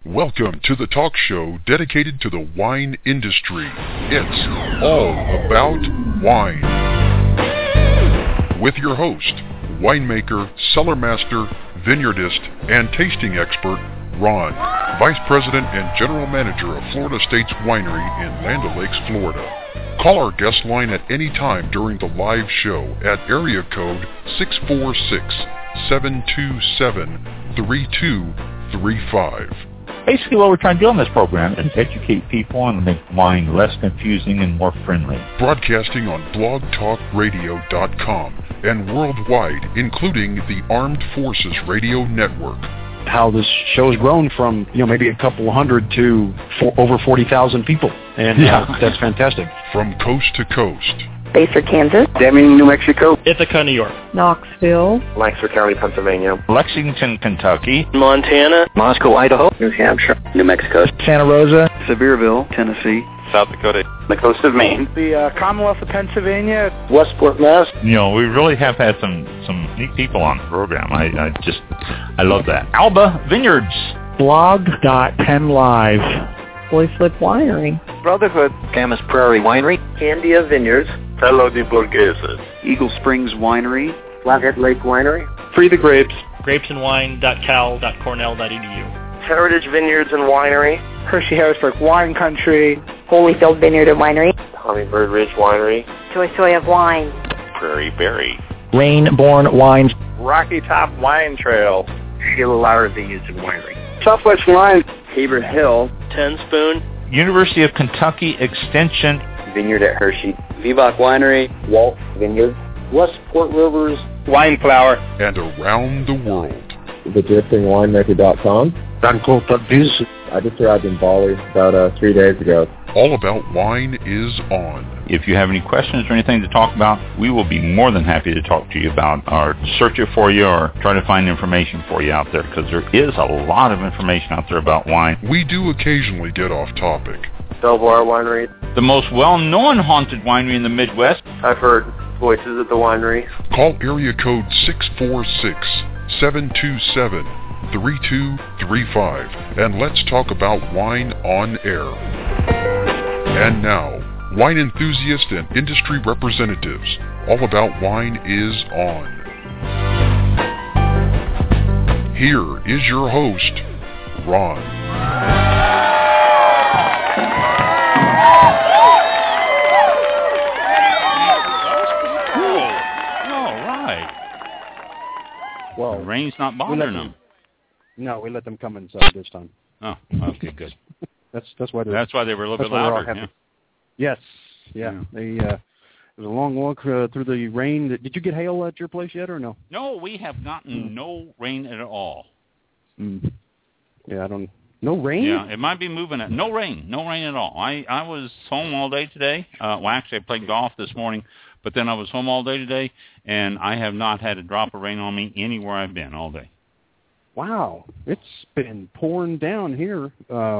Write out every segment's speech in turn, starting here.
Welcome to the talk show dedicated to the wine industry. It's all about wine. With your host, winemaker, cellar master, vineyardist, and tasting expert, Ron, Vice President and General Manager of Florida States Winery in Land O'Lakes, Florida. Call our guest line at any time during the live show at area code 646-727-3235. Basically, what we're trying to do on this program is educate people and make wine less confusing and more friendly. Broadcasting on blogtalkradio.com and worldwide, including the Armed Forces Radio Network. How this show has grown from, maybe a couple hundred to over 40,000 people. And that's fantastic. From coast to coast. Basehor, Kansas. Deming, New Mexico. Ithaca, New York. Knoxville. Lancaster County, Pennsylvania. Lexington, Kentucky. Montana. Moscow, Idaho. New Hampshire. New Mexico. Santa Rosa. Sevierville, Tennessee. South Dakota. The coast of Maine. The Commonwealth of Pennsylvania. Westport, Mass. We really have had some neat people on the program. I love that. Alba Vineyards. Blog.penlive. Boy Flip Winery. Brotherhood. Camas Prairie Winery. Candia Vineyards. Tello de Borghese. Eagle Springs Winery. Flathead Lake Winery. Free the Grapes. grapesandwine.cal.cornell.edu. Heritage Vineyards and Winery. Hershey-Harrisburg Wine Country. Holyfield Vineyard and Winery. Hummingbird Ridge Winery. Soy of Wine. Prairie Berry. Rainborn Wines. Rocky Top Wine Trail. Sheila Lauer Vineyards and Winery. Southwest Wine. Tabor Hill. Ten Spoon. University of Kentucky Extension. Vineyard at Hershey. Vibach Winery. Walt Vineyard. Westport Rivers. Wine Flower. And around the world. TheDriftingWinemaker.com. Danco.biz. I just arrived in Bali about 3 days ago. All About Wine is on. If you have any questions or anything to talk about, we will be more than happy to talk to you about or search it for you or try to find information for you out there, because there is a lot of information out there about wine. We do occasionally get off topic. Belvoir Winery. The most well-known haunted winery in the Midwest. I've heard voices at the winery. Call area code 646-727-3235 and let's talk about wine on air. And now, wine enthusiasts and industry representatives, All About Wine is on. Here is your host, Ron. Well, the rain's not bothering them. No, we let them come inside this time. Oh, okay, good. That's why they were a little bit louder. Yeah. Yes, yeah. They it was a long walk through the rain. Did you get hail at your place yet, or no? No, we have gotten no rain at all. Yeah, no rain. Yeah, it might be moving. No rain at all. I was home all day today. Actually, I played golf this morning, but then I was home all day today, and I have not had a drop of rain on me anywhere I've been all day. Wow, it's been pouring down here,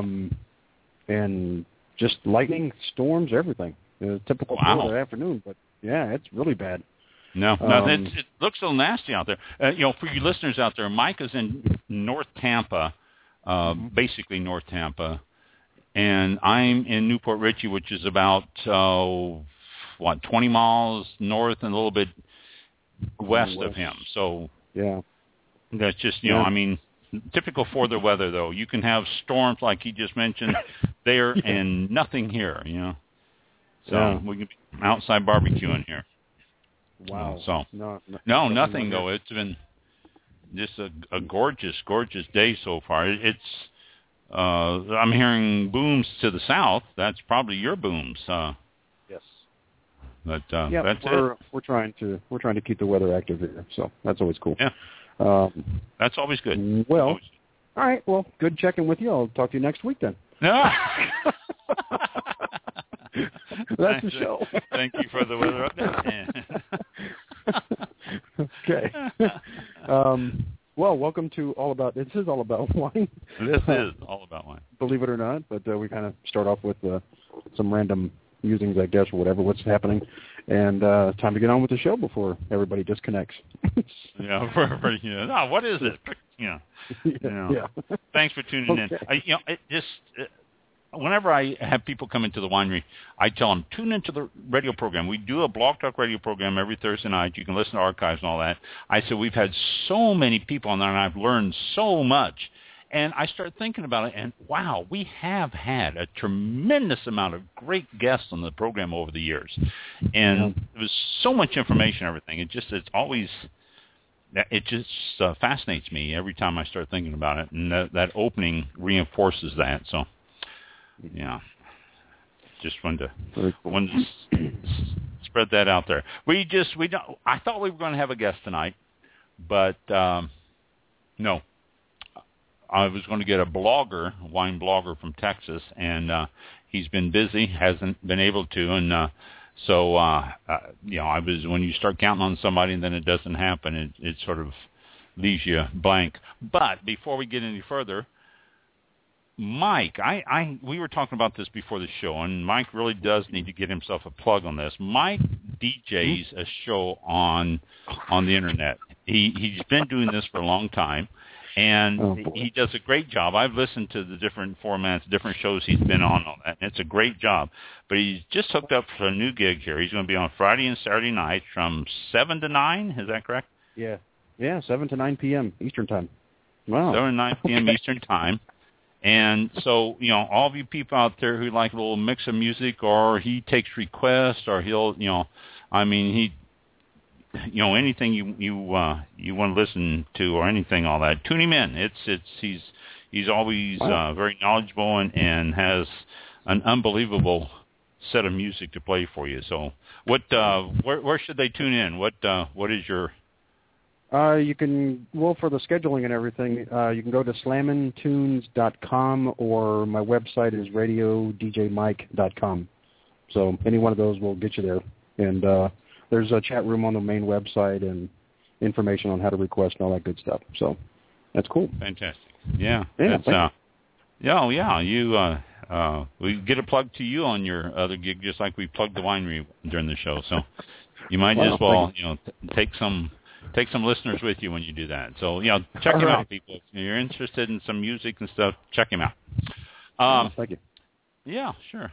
and just lightning, storms, everything. Typical Florida afternoon, but yeah, it's really bad. No, it looks so nasty out there. For you listeners out there, Mike is in North Tampa, basically North Tampa, and I'm in Newport Richey, which is about 20 miles north and a little bit west of him. So yeah, that's just typical for the weather though. You can have storms like he just mentioned there, and nothing here. So we can be outside barbecuing here. Wow. So no, nothing though. It's been just a gorgeous, gorgeous day so far. It's I'm hearing booms to the south. That's probably your booms. Yes. But that's it. We're trying to keep the weather active here, so that's always cool. Yeah. That's always good. Well, always. All right. Well, good checking with you. I'll talk to you next week then. That's the show. Thank you for the weather update. Okay. Well, welcome to All About. This is All About Wine. This is All About Wine. Believe it or not, but we kind of start off with some random musings, I guess, or whatever, what's happening. And time to get on with the show before everybody disconnects. No, what is it? Yeah. Thanks for tuning in. Whenever I have people come into the winery, I tell them, tune into the radio program. We do a Blog Talk radio program every Thursday night. You can listen to archives and all that. I said, we've had so many people on there, and I've learned so much. And I started thinking about it, and wow, we have had a tremendous amount of great guests on the program over the years. And there was so much information and everything. It just fascinates me every time I start thinking about it, and that opening reinforces that. So, yeah, just wanted to spread that out there. I thought we were going to have a guest tonight, but no. I was going to get a wine blogger from Texas, and he's been busy, hasn't been able to, and so when you start counting on somebody and then it doesn't happen, it sort of leaves you blank. But before we get any further, Mike, we were talking about this before the show, and Mike really does need to get himself a plug on this. Mike DJs a show on the internet. He's been doing this for a long time. And he does a great job. I've listened to the different formats, different shows he's been on, all that, and it's a great job. But he's just hooked up for a new gig here. He's going to be on Friday and Saturday nights from 7 to 9. Is that correct? Yeah, 7 to 9 p.m. Eastern Time. Wow. 7 to 9 p.m. Eastern Time. And so, all of you people out there who like a little mix of music, or he takes requests, or he'll, anything you want to listen to, or anything, all that, tune him in. He's always very knowledgeable and has an unbelievable set of music to play for you. So, where should they tune in? What is your? You can, for the scheduling and everything, you can go to slammintunes.com, or my website is radiodjmike.com. So any one of those will get you there. And there's a chat room on the main website and information on how to request and all that good stuff. So that's cool. Fantastic. Yeah. We get a plug to you on your other gig, just like we plugged the winery during the show. So you might as well, take some listeners with you when you do that. So, check him out, people. If you're interested in some music and stuff, check him out. Thank you. Yeah, sure.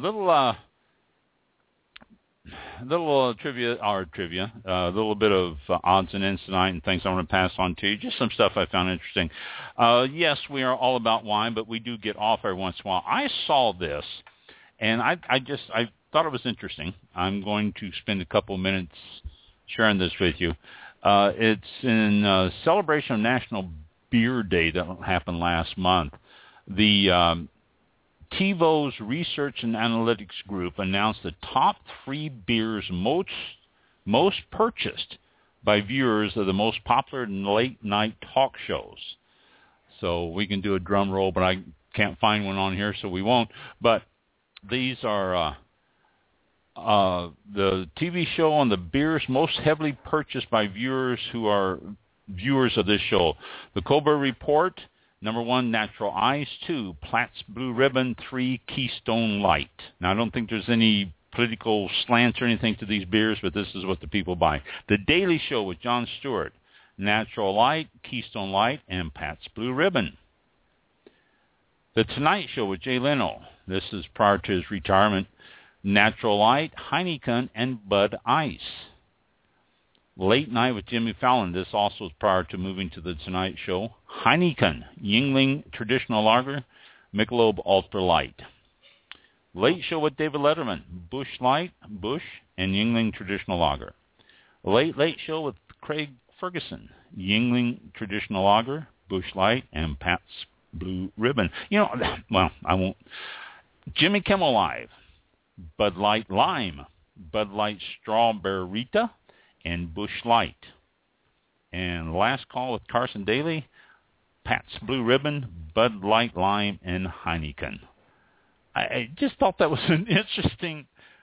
Little trivia, a little bit of odds and ends tonight and things I want to pass on to you. Just some stuff I found interesting. Yes, we are all about wine, but we do get off every once in a while. I saw this, and I thought it was interesting. I'm going to spend a couple of minutes sharing this with you. It's in celebration of National Beer Day that happened last month. The TiVo's Research and Analytics Group announced the top 3 beers most purchased by viewers of the most popular late-night talk shows. So we can do a drum roll, but I can't find one on here, so we won't. But these are the TV show on the beers most heavily purchased by viewers who are viewers of this show. The Colbert Report, number 1, Natural Ice. 2, Platts Blue Ribbon. 3, Keystone Light. Now, I don't think there's any political slants or anything to these beers, but this is what the people buy. The Daily Show with Jon Stewart, Natural Light, Keystone Light, and Pat's Blue Ribbon. The Tonight Show with Jay Leno. This is prior to his retirement. Natural Light, Heineken, and Bud Ice. Late Night with Jimmy Fallon. This also is prior to moving to the Tonight Show. Heineken, Yuengling Traditional Lager, Michelob Ultra Light. Late Show with David Letterman. Busch Light, Busch, and Yuengling Traditional Lager. Late Show with Craig Ferguson. Yuengling Traditional Lager, Busch Light, and Pat's Blue Ribbon. I won't. Jimmy Kimmel Live. Bud Light Lime, Bud Light Strawberryta, and Busch Light. And Last Call with Carson Daly, Pat's Blue Ribbon, Bud Light Lime, and Heineken. I just thought that was an interesting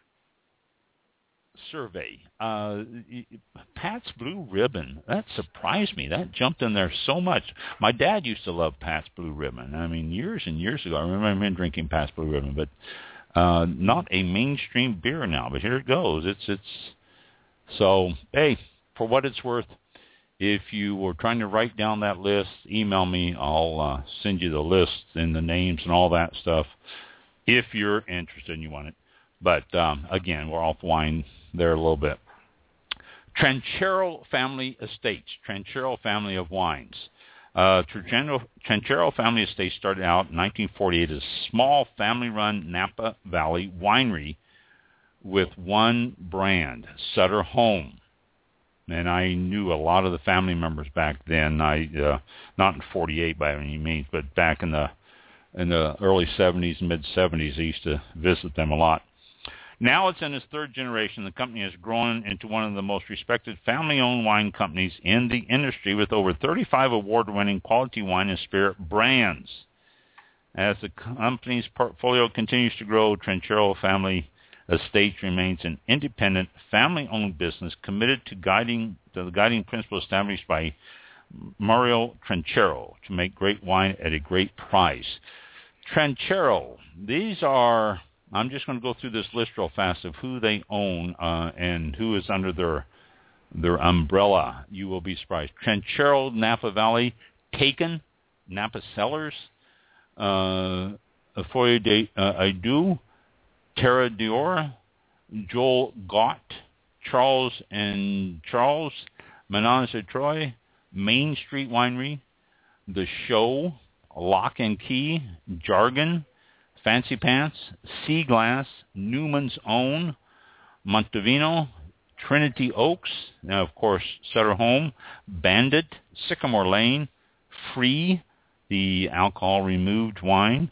survey. Pat's Blue Ribbon, that surprised me. That jumped in there so much. My dad used to love Pat's Blue Ribbon. I mean, years and years ago, I remember him drinking Pat's Blue Ribbon, but Not a mainstream beer now, but here it goes. So, hey, for what it's worth, if you were trying to write down that list, email me. I'll send you the list and the names and all that stuff if you're interested and you want it. But, again, we're off wine there a little bit. Tranchero Family Estates, Tranchero family of wines. Tranchero Family Estates started out in 1948 as a small family-run Napa Valley winery with one brand, Sutter Home. And I knew a lot of the family members back then. Not in 48 by any means, but back in the early 70s and mid-70s, I used to visit them a lot. Now it's in its third generation. The company has grown into one of the most respected family-owned wine companies in the industry with over 35 award-winning quality wine and spirit brands. As the company's portfolio continues to grow, Tranchero Family Estates remains an independent, family-owned business committed to the guiding principle established by Mario Tranchero to make great wine at a great price. Tranchero, these are... I'm just going to go through this list real fast of who they own and who is under their umbrella. You will be surprised. Tranchero Napa Valley, Taken, Napa Cellars, Foyer d'Adu, Terra d'Or, Joel Gott, Charles and Charles, Menage a Trois, Main Street Winery, The Show, Lock and Key, Jargon, Fancy Pants, Sea Glass, Newman's Own, Montevino, Trinity Oaks, now of course Sutter Home, Bandit, Sycamore Lane, Free, the alcohol-removed wine,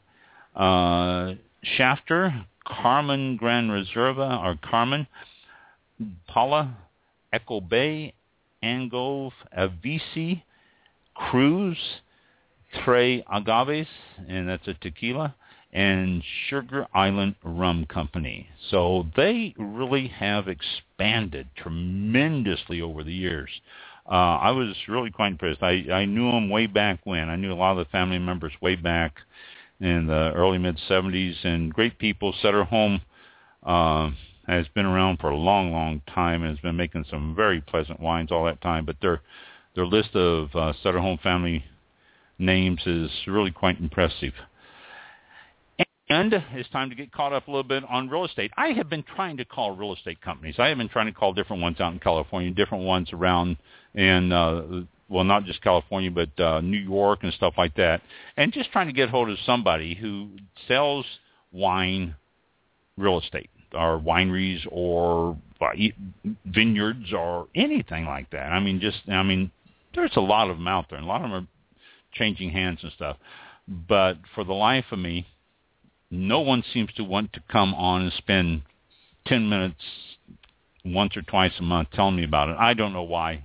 Shafter, Carmen Gran Reserva, or Carmen, Paula, Echo Bay, Angove, Avisi, Cruz, Tres Agaves, and that's a tequila, and Sugar Island Rum Company. So they really have expanded tremendously over the years. I was really quite impressed. I knew them way back when. I knew a lot of the family members way back in the early mid-'70s, and great people. Sutter Home has been around for a long, long time and has been making some very pleasant wines all that time. But their list of Sutter Home family names is really quite impressive. And it's time to get caught up a little bit on real estate. I have been trying to call real estate companies. I have been trying to call different ones out in California, different ones around in, not just California, but New York and stuff like that, and just trying to get hold of somebody who sells wine real estate, or wineries, or vineyards, or anything like that. There's a lot of them out there, and a lot of them are changing hands and stuff. But for the life of me, no one seems to want to come on and spend 10 minutes once or twice a month telling me about it. I don't know why.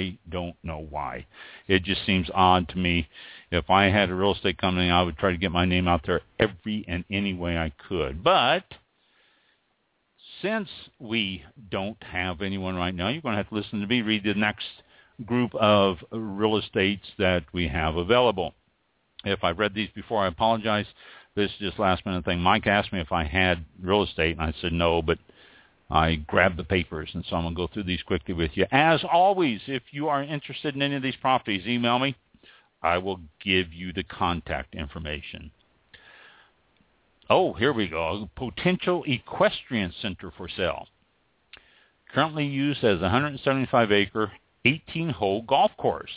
It just seems odd to me. If I had a real estate company, I would try to get my name out there every and any way I could. But since we don't have anyone right now, you're going to have to listen to me read the next group of real estates that we have available. If I've read these before, I apologize. This is just last-minute thing. Mike asked me if I had real estate, and I said no, but I grabbed the papers, and so I'm going to go through these quickly with you. As always, if you are interested in any of these properties, email me. I will give you the contact information. Oh, here we go. Potential equestrian center for sale. Currently used as a 175-acre, 18-hole golf course.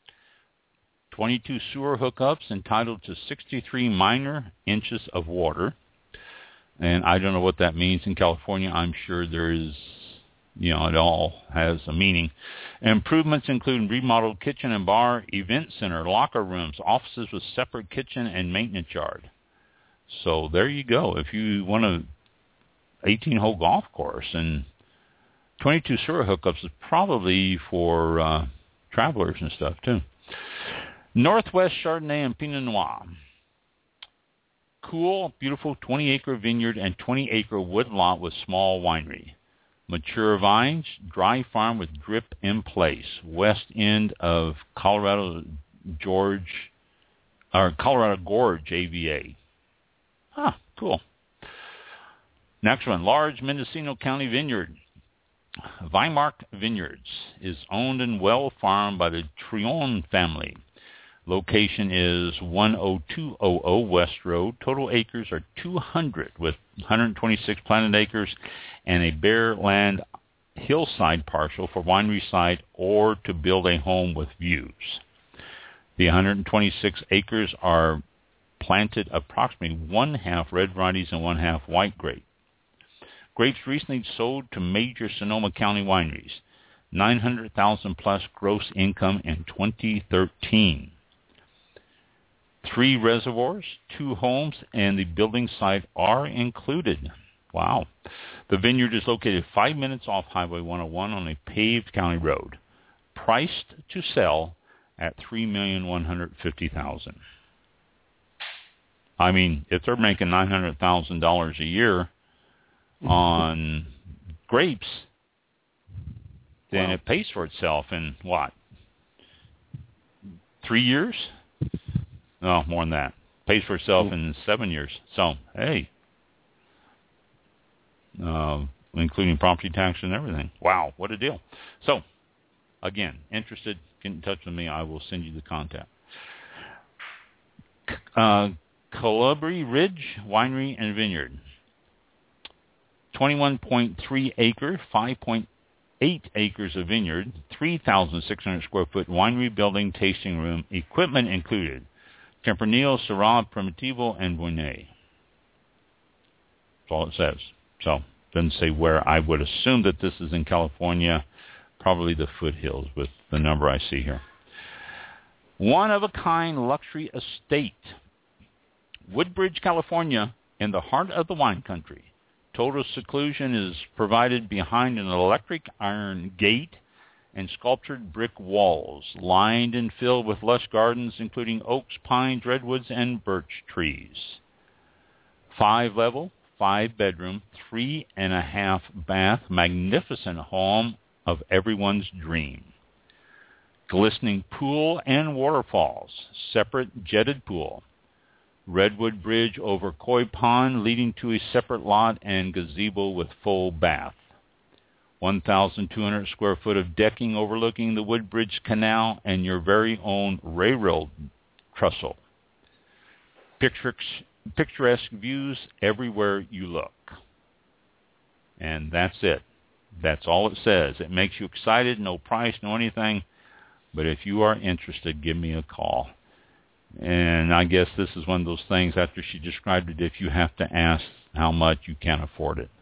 22 sewer hookups entitled to 63 minor inches of water. And I don't know what that means in California. I'm sure there is, it all has a meaning. Improvements include remodeled kitchen and bar, event center, locker rooms, offices with separate kitchen and maintenance yard. So there you go. If you want an 18-hole golf course, and 22 sewer hookups is probably for travelers and stuff too. Northwest Chardonnay and Pinot Noir. Cool, beautiful 20-acre vineyard and 20-acre woodlot with small winery. Mature vines, dry farm with drip in place. West end of Colorado Gorge, AVA. Cool. Next one, large Mendocino County vineyard. Vimark Vineyards is owned and well farmed by the Trion family. Location is 10200 West Road. Total acres are 200 with 126 planted acres and a bare land hillside parcel for winery site or to build a home with views. The 126 acres are planted approximately one-half red varieties and one-half white grape. Grapes recently sold to major Sonoma County wineries. 900,000 plus gross income in 2013. 3 reservoirs, 2 homes, and the building site are included. Wow. The vineyard is located 5 minutes off Highway 101 on a paved county road. Priced to sell at $3,150,000. I mean, if they're making $900,000 a year on grapes, then it pays for itself in what? 3 years? No, more than that. Pays for itself in 7 years. So, hey, including property tax and everything. Wow, what a deal. So, again, interested, get in touch with me. I will send you the contact. Colibri Ridge Winery and Vineyard. 21.3 acre, 5.8 acres of vineyard, 3,600 square foot winery building, tasting room, equipment included. Tempranillo, Syrah, Primitivo, and Viognier. That's all it says. So, doesn't say where. I would assume that this is in California, probably the foothills with the number I see here. One-of-a-kind luxury estate. Woodbridge, California, in the heart of the wine country. Total seclusion is provided behind an electric iron gate and sculptured brick walls, lined and filled with lush gardens, including oaks, pines, redwoods, and birch trees. 5-level, 5-bedroom, 3.5 bath, magnificent home of everyone's dream. Glistening pool and waterfalls, separate jetted pool. Redwood bridge over Koi Pond leading to a separate lot and gazebo with full bath. 1,200 square foot of decking overlooking the Woodbridge Canal and your very own railroad trestle. Picturesque views everywhere you look. And that's it. That's all it says. It makes you excited, no price, no anything. But if you are interested, give me a call. And I guess this is one of those things, after she described it, if you have to ask how much, you can't afford it.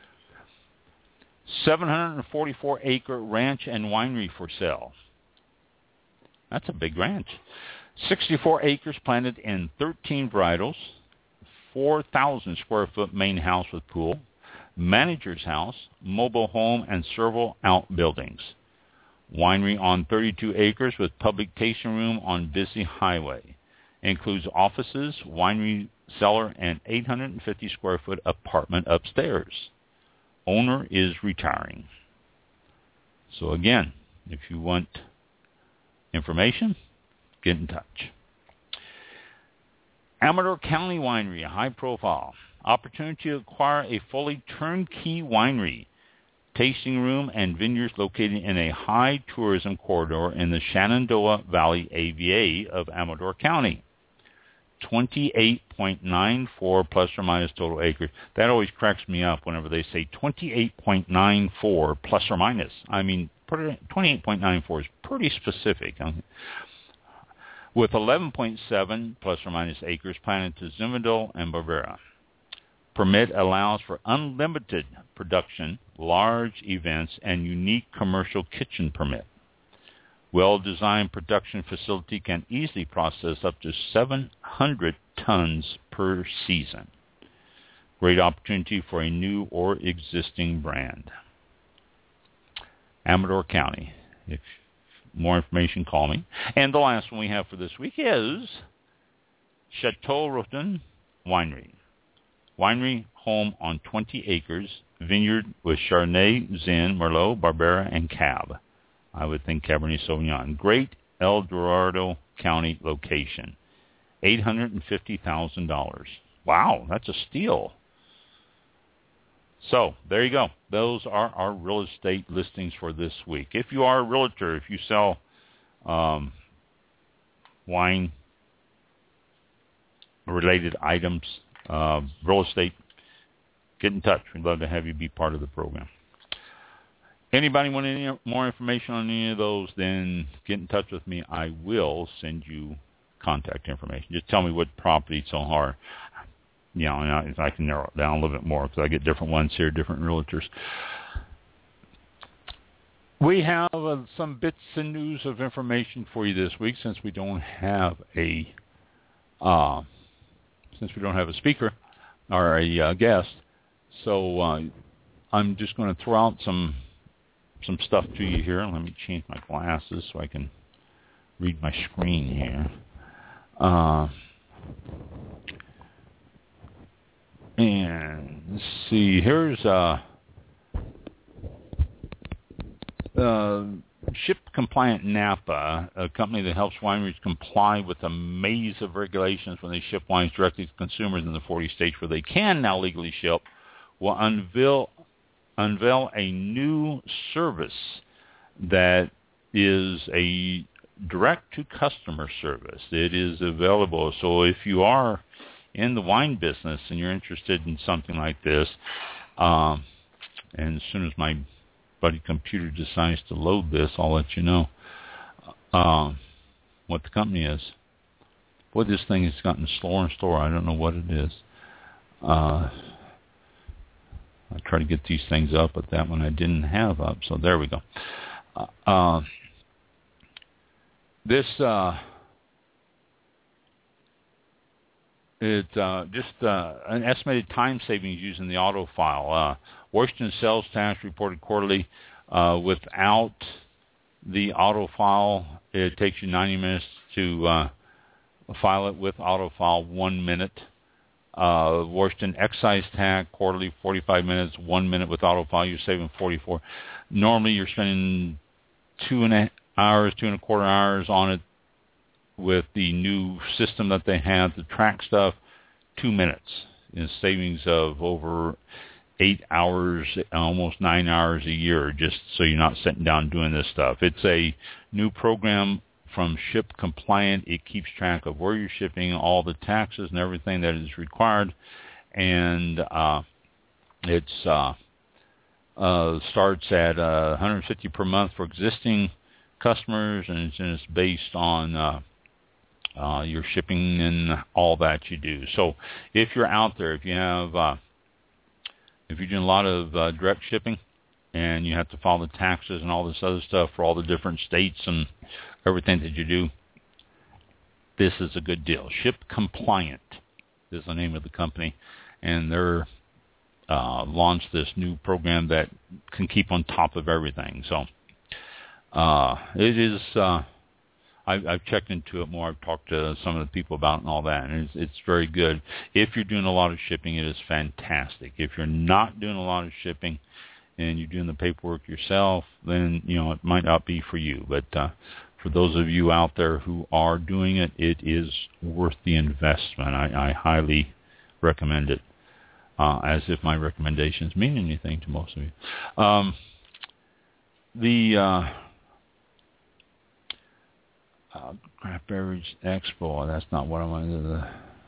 744-acre ranch and winery for sale. That's a big ranch. 64 acres planted in 13 varietals, 4,000 square foot main house with pool, manager's house, mobile home, and several outbuildings. Winery on 32 acres with public tasting room on busy highway. Includes offices, winery cellar, and 850 square foot apartment upstairs. Owner is retiring. So again, if you want information, get in touch. Amador County Winery, a high profile. Opportunity to acquire a fully turnkey winery, tasting room, and vineyards located in a high tourism corridor in the Shenandoah Valley AVA of Amador County. 28.94 plus or minus total acres. That always cracks me up whenever they say 28.94 plus or minus. I mean, 28.94 is pretty specific. With 11.7 plus or minus acres planted to Zinfandel and Barbera. Permit allows for unlimited production, large events, and unique commercial kitchen permit. Well-designed production facility can easily process up to 700 tons per season. Great opportunity for a new or existing brand. Amador County. If more information, call me. And the last one we have for this week is Chateau Rotin Winery. Winery home on 20 acres, vineyard with Chardonnay, Zin, Merlot, Barbera, and Cab. I would think Cabernet Sauvignon. Great El Dorado County location. $850,000. Wow, that's a steal. So there you go. Those are our real estate listings for this week. If you are a realtor, if you sell wine-related items, real estate, get in touch. We'd love to have you be part of the program. Anybody want any more information on any of those, then get in touch with me. I will send you contact information. Just tell me what properties are. You know, and I can narrow it down a little bit more because I get different ones here, different realtors. We have some bits and news of information for you this week since we don't have a speaker or a guest. So I'm just going to throw out some stuff to you here. Let me change my glasses so I can read my screen here. And let's see, here's Ship Compliant Napa, a company that helps wineries comply with a maze of regulations when they ship wines directly to consumers in the 40 states where they can now legally ship, will unveil a new service that is a direct-to-customer service. It is available. So if you are in the wine business and you're interested in something like this, and as soon as my buddy computer decides to load this, I'll let you know what the company is. Boy, this thing has gotten slower and slower. I don't know what it is. I try to get these things up, but that one I didn't have up, so there we go. It's just an estimated time savings using the auto file. Washington sales tax reported quarterly. Without the auto file, it takes you 90 minutes to file it. With auto file, 1 minute. Washington excise tax quarterly, 45 minutes, 1 minute with auto file. You're saving 44. Normally, you're spending 2.25 hours on it. With the new system that they have to track stuff, 2 minutes in savings of over 8 hours, almost 9 hours a year, just so you're not sitting down doing this stuff. It's a new program from Ship Compliant. It keeps track of where you're shipping, all the taxes and everything that is required, and it starts at $150 per month for existing customers, and it's based on your shipping and all that you do. So if you're out there, if you have, if you're doing a lot of direct shipping and you have to file the taxes and all this other stuff for all the different states and everything that you do, this is a good deal. Ship Compliant is the name of the company, and they're launched this new program that can keep on top of everything. So it is. I've checked into it more. I've talked to some of the people about it and all that, and it's very good. If you're doing a lot of shipping, it is fantastic. If you're not doing a lot of shipping and you're doing the paperwork yourself, then it might not be for you. But for those of you out there who are doing it, it is worth the investment. I highly recommend it, as if my recommendations mean anything to most of you. Craft Beverage Expo. That's not what I wanted.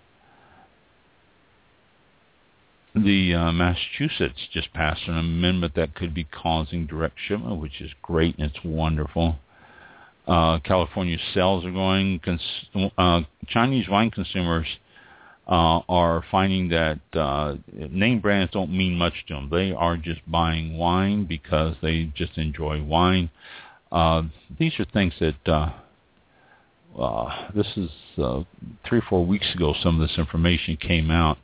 The Massachusetts just passed an amendment that could be causing direct shipment, which is great and it's wonderful. California sales are going. Chinese wine consumers are finding that name brands don't mean much to them. They are just buying wine because they just enjoy wine. These are things that this is 3 or 4 weeks ago. Some of this information came out.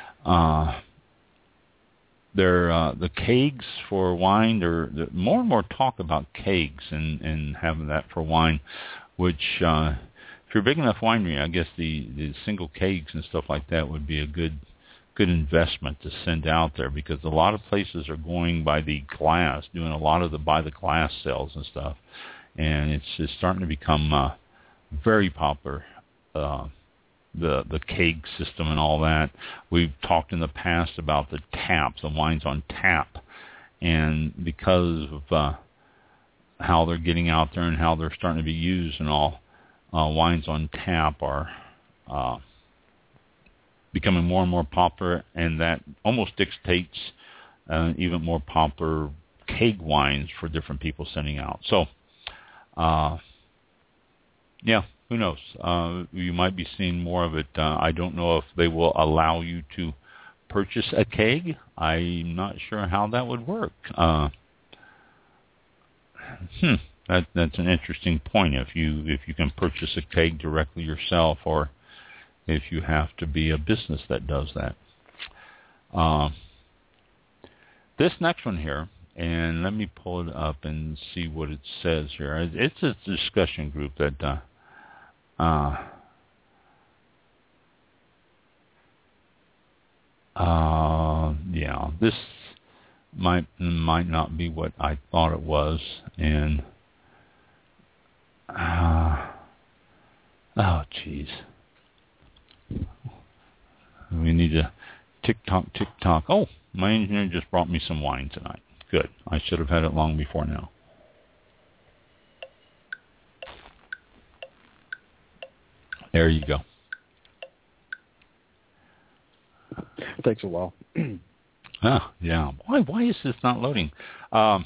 The kegs for wine. There more and more talk about kegs and having that for wine, which if you're a big enough winery, I guess the single kegs and stuff like that would be a good investment to send out there, because a lot of places are going by the glass, doing a lot of the by the glass sales and stuff, and it's starting to become very popular the keg system and all that. We've talked in the past about the taps, the wines on tap, and because of how they're getting out there and how they're starting to be used and all, wines on tap are becoming more and more popular, and that almost dictates even more popular keg wines for different people sending out. So, yeah, who knows? You might be seeing more of it. I don't know if they will allow you to purchase a keg. I'm not sure how that would work. That's an interesting point. If you can purchase a keg directly yourself, or if you have to be a business that does that. This next one here, and let me pull it up and see what it says here. It's a discussion group that yeah, this might not be what I thought it was, and oh jeez, we need to tick tock. Oh, my engineer just brought me some wine tonight. Good. I should have had it long before now. There you go. It takes a while. Yeah. Why is this not loading? Well,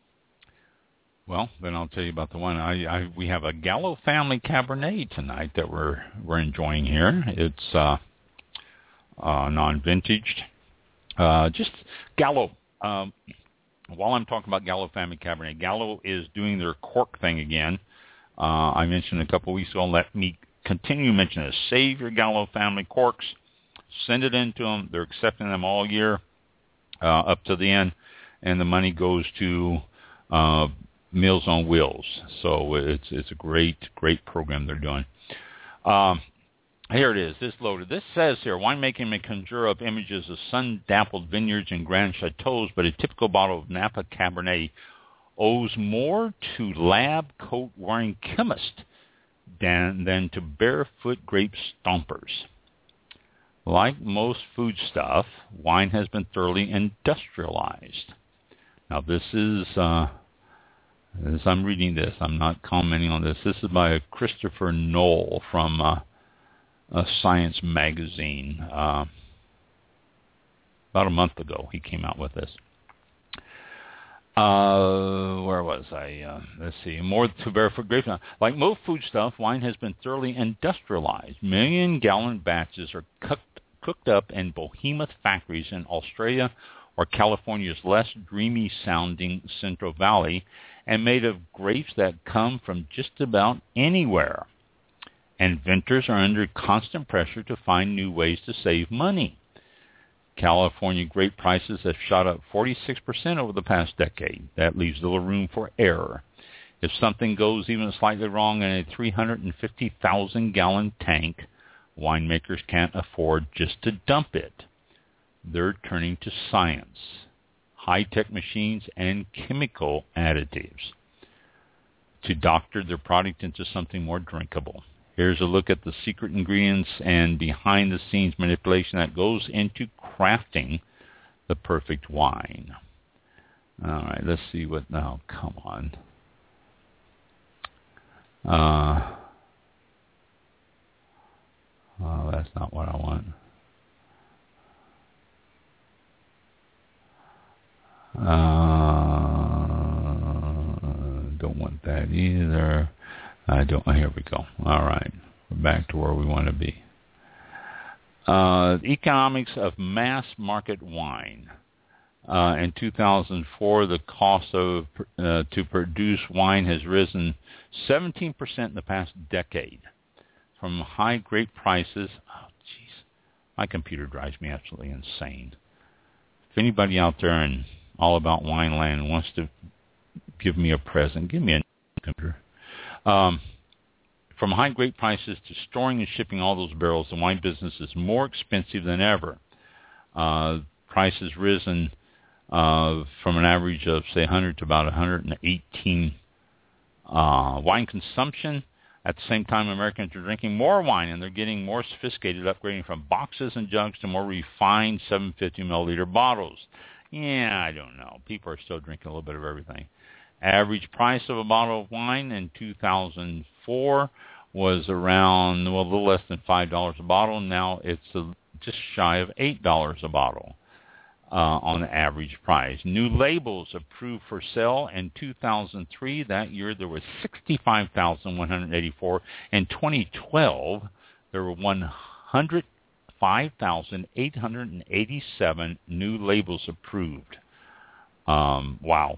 then I'll tell you about the one. We have a Gallo family Cabernet tonight that we're enjoying here. It's non-vintaged. Just Gallo. While I'm talking about Gallo family Cabernet, Gallo is doing their cork thing again. I mentioned a couple of weeks ago. Let me continue to mention this. Save your Gallo family corks. Send it in to them. They're accepting them all year up to the end, and the money goes to Meals on Wheels. So it's a great program they're doing. Here it is. This loaded. This says here, winemaking may conjure up images of sun-dappled vineyards and grand chateaus, but a typical bottle of Napa Cabernet owes more to lab coat-wearing chemists than to barefoot grape stompers. Like most foodstuff, wine has been thoroughly industrialized. Now, this is, as I'm reading this, I'm not commenting on this. This is by Christopher Knoll from Science magazine. About a month ago, he came out with this. Where was I? Let's see. More to barefoot grapes. Like most foodstuff, wine has been thoroughly industrialized. Million-gallon batches are cooked up in behemoth factories in Australia or California's less dreamy-sounding Central Valley, and made of grapes that come from just about anywhere. And vintners are under constant pressure to find new ways to save money. California grape prices have shot up 46% over the past decade. That leaves little room for error. If something goes even slightly wrong in a 350,000-gallon tank, winemakers can't afford just to dump it. They're turning to science, high-tech machines, and chemical additives to doctor their product into something more drinkable. Here's a look at the secret ingredients and behind-the-scenes manipulation that goes into crafting the perfect wine. All right, let's see what... Now, come on. Oh, that's not what I want. Don't want that either. I don't. Here we go. All right. We're back to where we want to be. Economics of mass market wine. In 2004, the cost of to produce wine has risen 17% in the past decade. From high grape prices. Oh, jeez. My computer drives me absolutely insane. If anybody out there in All About Wine Land wants to give me a present, give me a computer. From high grape prices to storing and shipping all those barrels, the wine business is more expensive than ever. Prices risen from an average of, say, 100 to about 118. Wine consumption At the same time, Americans are drinking more wine, and they're getting more sophisticated, upgrading from boxes and jugs to more refined 750 milliliter bottles. Yeah, I don't know. People are still drinking a little bit of everything. Average price of a bottle of wine in 2004 was around, well, a little less than $5 a bottle. Now it's just shy of $8 a bottle on the average price. New labels approved for sale in 2003. That year there were 65,184. In 2012, there were 105,887 new labels approved. Wow.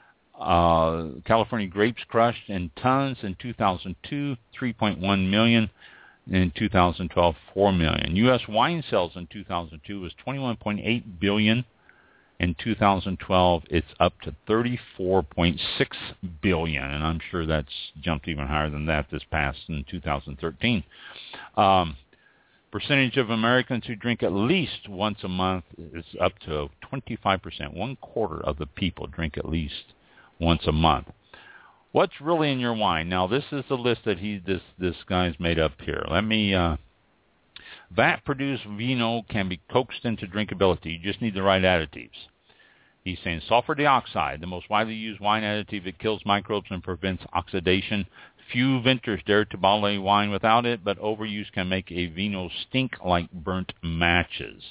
California grapes crushed in tons in 2002, 3.1 million. In 2012, 4 million. U.S. wine sales in 2002 was 21.8 billion. In 2012, it's up to 34.6 billion, and I'm sure that's jumped even higher than that this past in 2013. Percentage of Americans who drink at least once a month is up to 25%. 1/4 of the people drink at least once a month. What's really in your wine? Now, this is the list that this guy's made up here. Let me. Vat-produced vino can be coaxed into drinkability. You just need the right additives. He's saying sulfur dioxide, the most widely used wine additive. It kills microbes and prevents oxidation. Few vintners dare to bottle a wine without it, but overuse can make a vino stink like burnt matches.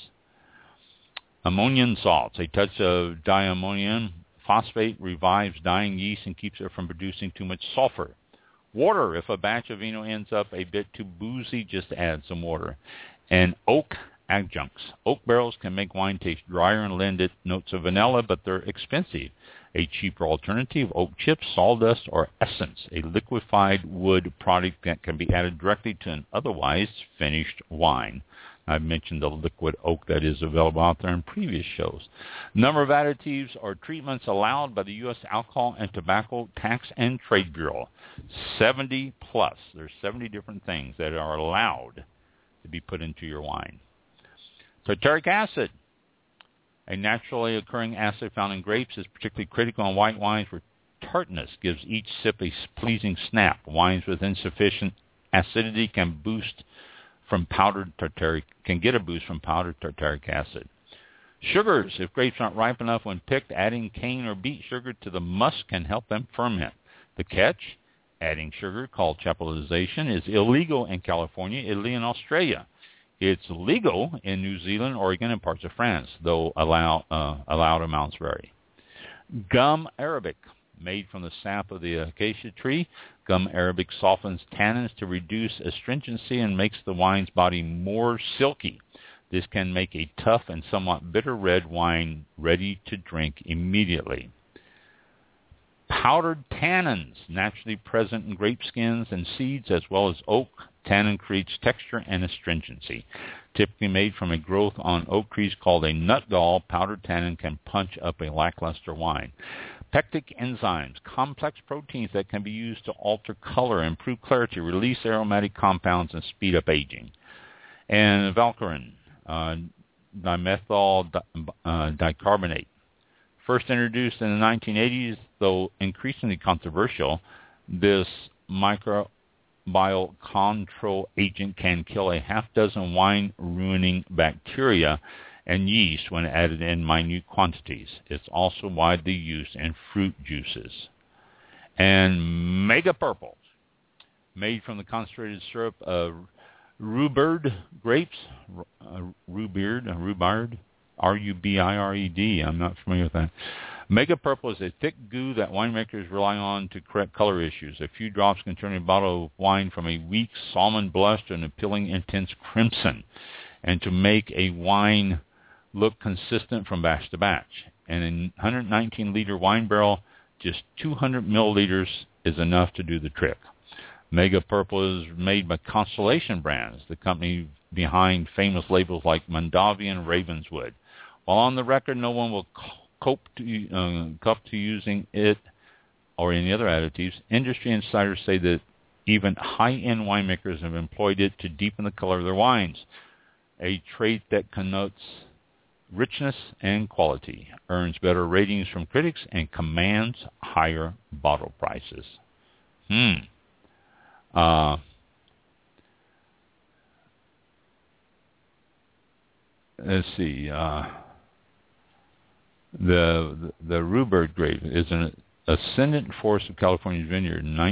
Ammonium salts, a touch of diammonium phosphate revives dying yeast and keeps it from producing too much sulfur. Water, if a batch of vino ends up a bit too boozy, just add some water. And oak adjuncts. Oak barrels can make wine taste drier and lend it notes of vanilla, but they're expensive. A cheaper alternative, oak chips, sawdust, or essence, a liquefied wood product that can be added directly to an otherwise finished wine. I've mentioned the liquid oak that is available out there in previous shows. Number of additives or treatments allowed by the U.S. Alcohol and Tobacco Tax and Trade Bureau. 70 plus. There's 70 different things that are allowed to be put into your wine. Tartaric acid. A naturally occurring acid found in grapes is particularly critical in white wines where tartness gives each sip a pleasing snap. Wines with insufficient acidity can get a boost from powdered tartaric acid. Sugars. If grapes aren't ripe enough when picked, adding cane or beet sugar to the must can help them ferment. The catch, adding sugar, called chaptalization, is illegal in California, Italy, and Australia. It's legal in New Zealand, Oregon, and parts of France, though allowed amounts vary. Gum arabic. Made from the sap of the acacia tree, gum arabic softens tannins to reduce astringency and makes the wine's body more silky. This can make a tough and somewhat bitter red wine ready to drink immediately. Powdered tannins, naturally present in grape skins and seeds as well as oak. Tannin creates texture and astringency. Typically made from a growth on oak trees called a nut gall, powdered tannin can punch up a lackluster wine. Pectic enzymes, complex proteins that can be used to alter color, improve clarity, release aromatic compounds, and speed up aging. And Valcarin, dimethyl dicarbonate. First introduced in the 1980s, though increasingly controversial, this microbial control agent can kill a half-dozen wine-ruining bacteria and yeast when added in minute quantities. It's also widely used in fruit juices. And Mega Purple, made from the concentrated syrup of rhubarb grapes, rhubarb, R-U-B-I-R-E-D. I'm not familiar with that. Mega Purple is a thick goo that winemakers rely on to correct color issues. A few drops can turn a bottle of wine from a weak salmon blush to an appealing intense crimson, and to make a wine look consistent from batch to batch. And in a 119-liter wine barrel, just 200 milliliters is enough to do the trick. Mega Purple is made by Constellation Brands, the company behind famous labels like Mondavi and Ravenswood. While on the record, no one will cope to using it or any other additives, industry insiders say that even high-end winemakers have employed it to deepen the color of their wines, a trait that connotes richness and quality, earns better ratings from critics, and commands higher bottle prices. Let's see. The Rubird grape is an ascendant forest of California's vineyard in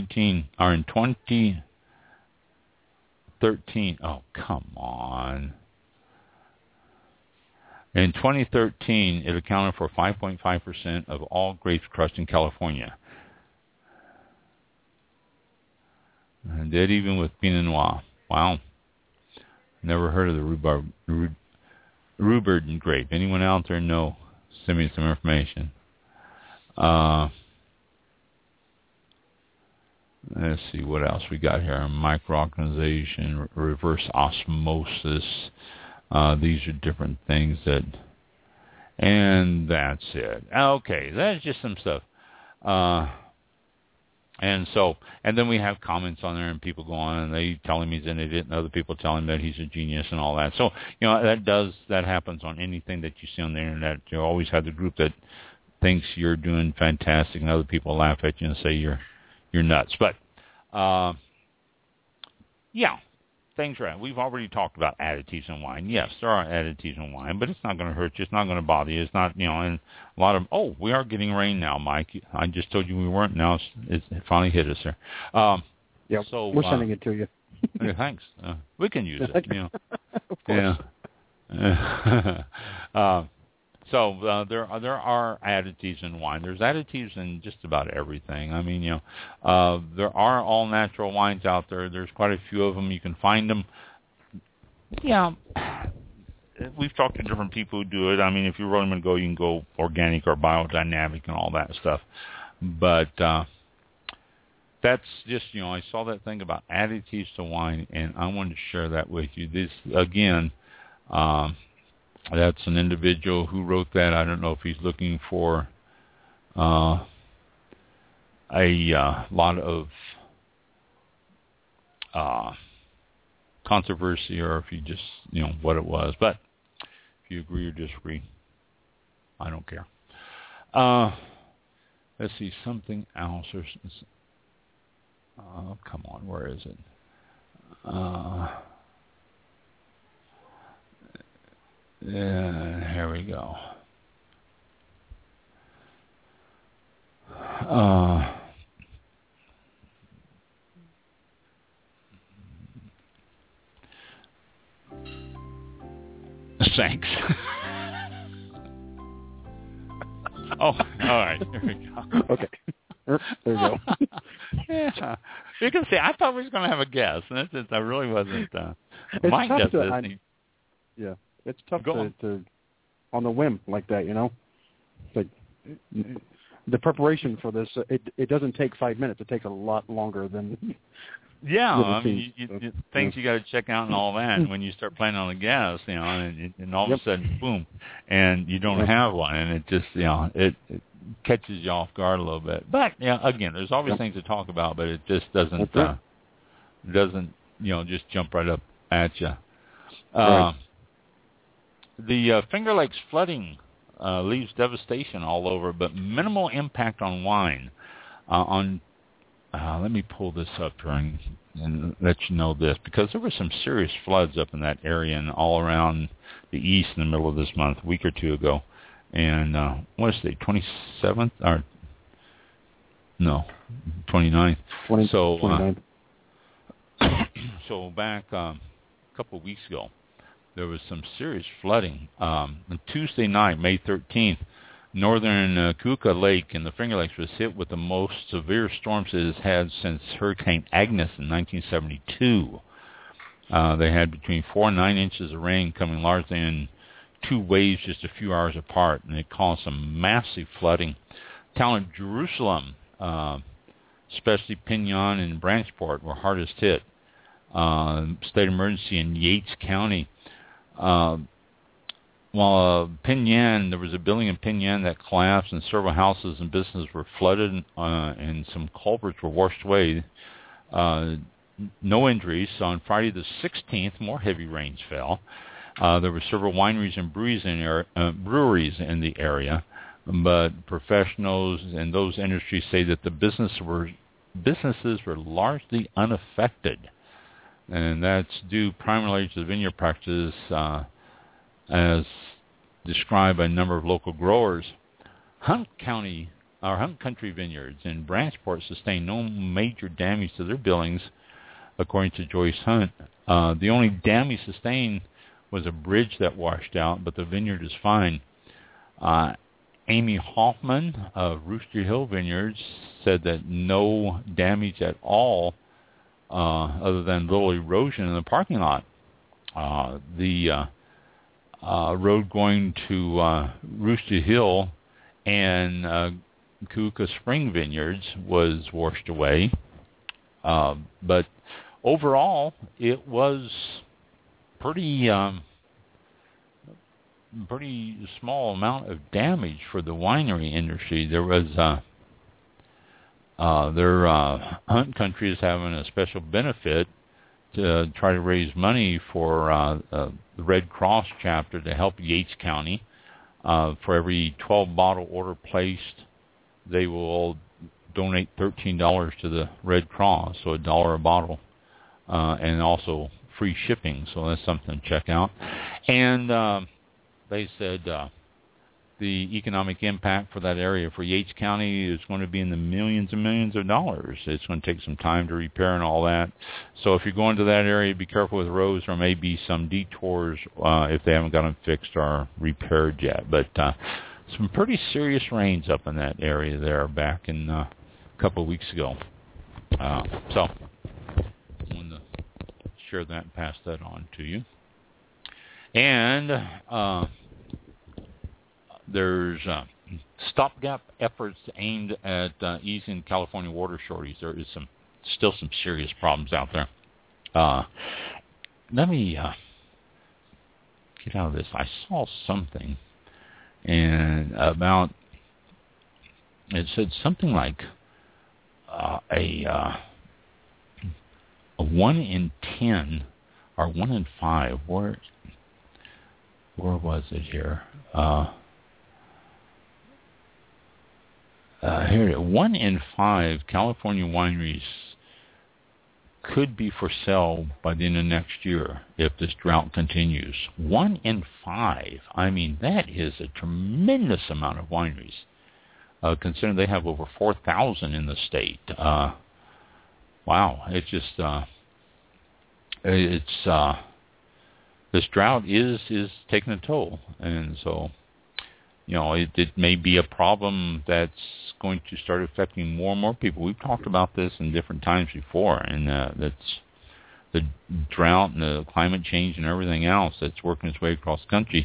2013. Oh, come on. In 2013, it accounted for 5.5% of all grapes crushed in California. And did even with Pinot Noir. Wow. Never heard of the Rubird grape. Anyone out there know? Send me some information. Let's see what else we got here. Microorganization, reverse osmosis. These are different things that... And that's it. Okay, that's just some stuff. And then we have comments on there, and people go on and they tell him he's an idiot, and other people tell him that he's a genius and all that. So, that happens on anything that you see on the internet. You always have the group that thinks you're doing fantastic, and other people laugh at you and say you're nuts. But, things are right. We've already talked about additives in wine. Yes, there are additives in wine, but it's not going to hurt you. It's not going to bother you. It's not, and a lot of, we are getting rain now, Mike. I just told you we weren't. Now it finally hit us there. So we're sending it to you. Thanks. We can use it. Of course. Yeah. So there are additives in wine. There's additives in just about everything. I mean, there are all natural wines out there. There's quite a few of them. You can find them. Yeah, we've talked to different people who do it. I mean, if you really want to go, you can go organic or biodynamic and all that stuff. But that's just, I saw that thing about additives to wine, and I wanted to share that with you. This, again, that's an individual who wrote that. I don't know if he's looking for a lot of controversy, or if he just, what it was. But if you agree or disagree, I don't care. Let's see, something else. Come on, where is it? Here we go. Thanks. All right. Here we go. Okay. There you go. Yeah. You can see, I thought we was going to have a guess. And I really wasn't. Mike does this. Yeah. It's tough to on the whim like that, Like the preparation for this, it doesn't take 5 minutes. It takes a lot longer than. Yeah, I mean, things you got to check out and all that. And when you start planning on the gas, and all of a sudden, boom, and you don't have one, and it just, it catches you off guard a little bit. But again, there's always things to talk about, but it just doesn't just jump right up at you. Right. The Finger Lakes flooding leaves devastation all over, but minimal impact on wine. Let me pull this up here and let you know this, because there were some serious floods up in that area and all around the east in the middle of this month, a week or two ago. And what is it, 27th? Or no, 29th. 29th. So back a couple of weeks ago, there was some serious flooding. On Tuesday night, May 13th, northern Keuka Lake in the Finger Lakes was hit with the most severe storms it has had since Hurricane Agnes in 1972. They had between 4 and 9 inches of rain coming largely in 2 waves just a few hours apart, and it caused some massive flooding. Town of Jerusalem, especially Pinyon and Branchport, were hardest hit. State emergency in Yates County. While Pinyon, there was a building in Pinyon that collapsed, and several houses and businesses were flooded, and some culverts were washed away. No injuries. So on Friday the 16th, more heavy rains fell. There were several wineries and breweries in the area, but professionals in those industries say that the business were businesses were largely unaffected, and that's due primarily to the vineyard practices as described by a number of local growers. Hunt Country vineyards in Branchport sustained no major damage to their buildings, according to Joyce Hunt. The only damage sustained was a bridge that washed out, but the vineyard is fine. Amy Hoffman of Rooster Hill Vineyards said that no damage at all, other than little erosion in the parking lot. The road going to Rooster Hill and Kuka Spring Vineyards was washed away. But overall, it was pretty small amount of damage for the winery industry. There was their Hunt Country is having a special benefit to try to raise money for the Red Cross chapter to help Yates County. For every 12 bottle order placed, they will donate $13 to the Red Cross, so $1 a bottle, and also free shipping. So that's something to check out. And they said the economic impact for that area for Yates County is going to be in the millions and millions of dollars. It's going to take some time to repair and all that. So if you're going to that area, be careful with roads. There may be some detours if they haven't got them fixed or repaired yet. But some pretty serious rains up in that area there back in a couple of weeks ago. So I wanted to share that and pass that on to you. And there's stopgap efforts aimed at easing California water shortage. There is still some serious problems out there. Let me get out of this. I saw something and about, it said something like a 1 in 10 or 1 in 5. Where was it here? Here, 1 in 5 California wineries could be for sale by the end of next year if this drought continues. 1 in 5. I mean, that is a tremendous amount of wineries, considering they have over 4,000 in the state. Wow, it's just this drought is taking a toll, and so it may be a problem that's going to start affecting more and more people. We've talked about this in different times before, and that's the drought and the climate change and everything else that's working its way across the country.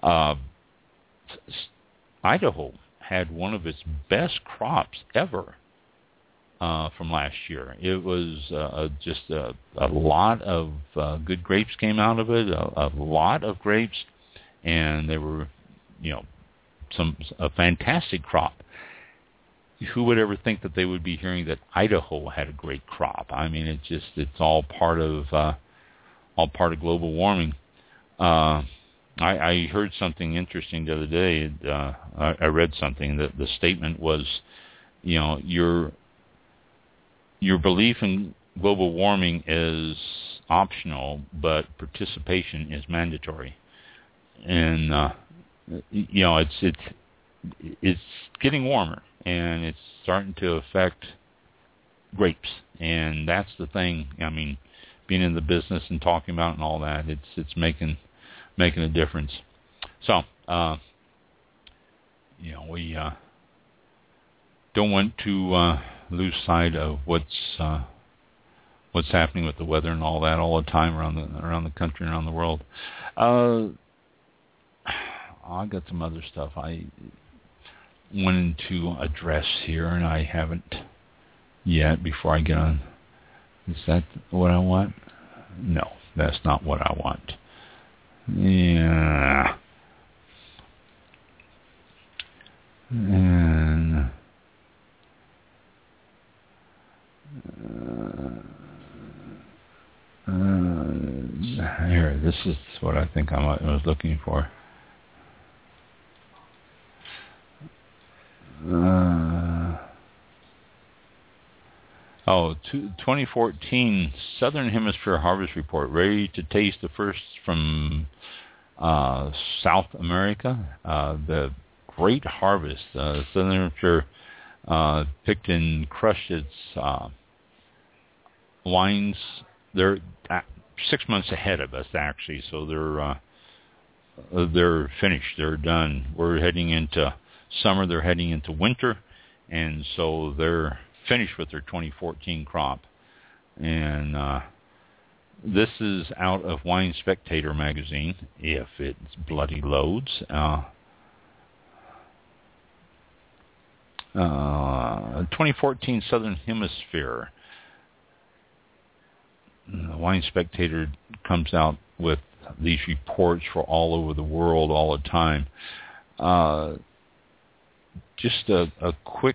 Idaho had one of its best crops ever from last year. It was just a lot of good grapes came out of it, a lot of grapes, and they were, a fantastic crop. Who would ever think that they would be hearing that Idaho had a great crop? I mean, it's all part of global warming. I heard something interesting the other day. I read something that the statement was, your belief in global warming is optional, but participation is mandatory. And it's getting warmer, and it's starting to affect grapes, and that's the thing. I mean, being in the business and talking about it and all that, it's making a difference. So, we don't want to lose sight of what's happening with the weather and all that all the time around the country and around the world. I got some other stuff I wanted to address here, and I haven't yet before I get on. Is that what I want? No, that's not what I want. Yeah. And here, this is what I think I was looking for. 2014 Southern Hemisphere Harvest Report. Ready to taste the first from South America. The great harvest. Southern Hemisphere picked and crushed its wines. They're 6 months ahead of us, actually, so they're finished. They're done. We're heading into summer. They're heading into winter, and so they're finished with their 2014 crop. And this is out of Wine Spectator magazine, if it bloody loads. 2014 Southern Hemisphere. Wine Spectator comes out with these reports for all over the world all the time. Just a quick...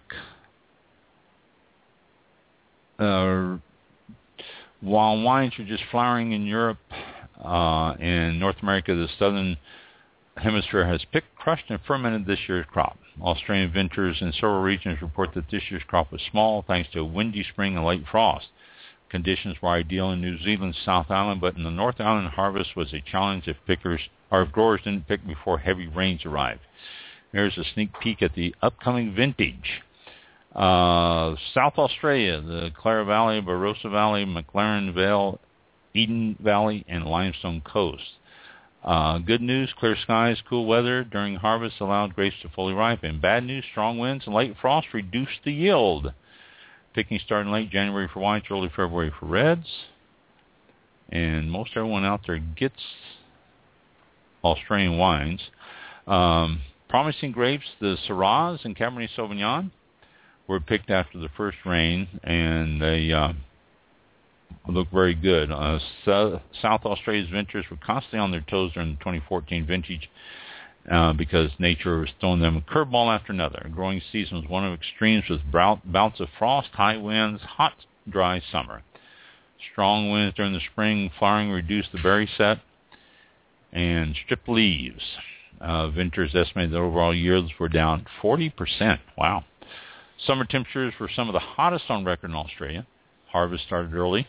while wines are just flowering in Europe and North America, the Southern Hemisphere has picked, crushed, and fermented this year's crop. Australian vintners in several regions report that this year's crop was small thanks to a windy spring and late frost. Conditions were ideal in New Zealand's South Island, but in the North Island, harvest was a challenge if growers didn't pick before heavy rains arrived. There's a sneak peek at the upcoming vintage. South Australia, the Clara Valley, Barossa Valley, McLaren Vale, Eden Valley, and Limestone Coast. Good news, clear skies, cool weather during harvest allowed grapes to fully ripen. Bad news, strong winds and late frost reduced the yield. Picking started in late January for whites, early February for reds. And most everyone out there gets Australian wines. Promising grapes, the Syrahs and Cabernet Sauvignon were picked after the first rain, and they look very good. South Australia's vintners were constantly on their toes during the 2014 vintage because nature was throwing them a curveball after another. Growing season was one of extremes with bouts of frost, high winds, hot, dry summer. Strong winds during the spring, flowering reduced the berry set, and stripped leaves. Vintners estimated that overall yields were down 40%. Wow. Summer temperatures were some of the hottest on record in Australia. Harvest started early.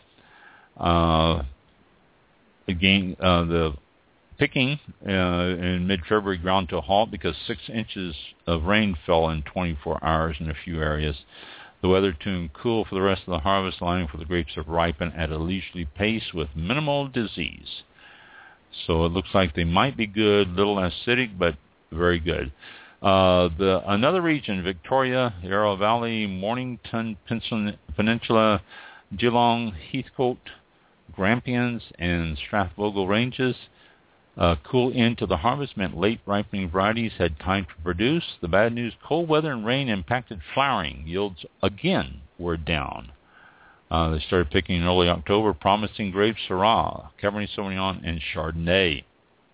Again, the picking in mid-February ground to a halt because 6 inches of rain fell in 24 hours in a few areas. The weather turned cool for the rest of the harvest, allowing for the grapes to ripen at a leisurely pace with minimal disease. So it looks like they might be good, little acidic, but very good. Another region, Victoria, Yarra Valley, Mornington Peninsula, Geelong, Heathcote, Grampians, and Strathbogle ranges. Cool end to the harvest meant late ripening varieties had time to produce. The bad news, cold weather and rain impacted flowering. Yields again were down. They started picking in early October, promising grapes, Syrah, Cabernet Sauvignon, and Chardonnay.